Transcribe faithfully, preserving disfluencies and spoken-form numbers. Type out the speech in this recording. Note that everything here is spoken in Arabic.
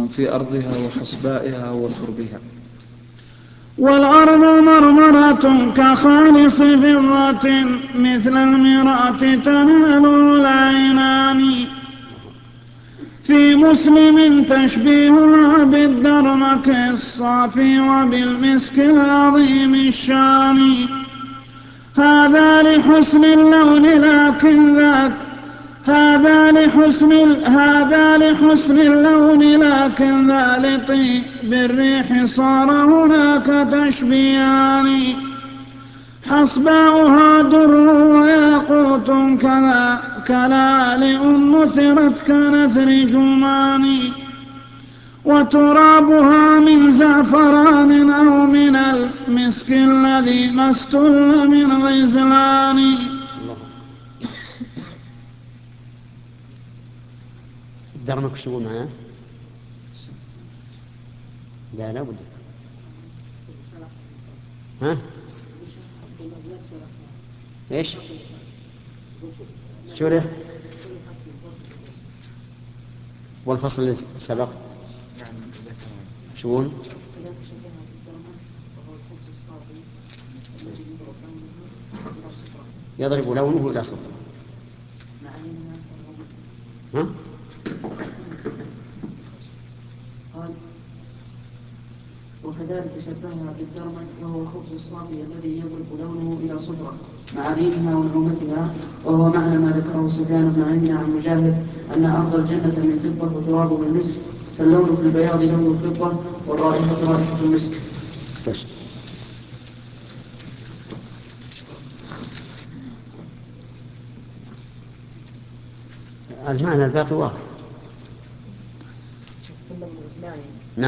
في أرضها وحصبائها وتربها. والأرض مرمرة كخالص فضة مثل المراة تناله العينان. في مسلم تشبيهها بالدرمك الصافي وبالمسك العظيم الشان. هذا لحسن اللون لكن ذاك هذا لحسن هذا لحسن اللون لكن ذا لطيب الريح صار هناك تشبيهان. حصباؤها در وياقوت كذا كلالئ نثرت كنثر جمان. وترابها من زعفران أو من المسك الذي ما استل من غزلان. درمك شو معنا؟ لا لا بد. ها؟ ايش؟ شو له؟ والفصل اللي سبق شون؟ يضرب لونه إلى صفر. ها؟ وكذلك شبهها بالدرمك وهو الخبز الصافي الذي يضرب لونه إلى صفرة مع ريمها ونعومتها، وهو معنى ما ذكره سفيان بن عيينة عن مجاهد أن أرض الجنة من فضة وترابها المسك، فاللون في البياض لون الفضة والرائحة رائحة المسك. المعنى الباقي واضح.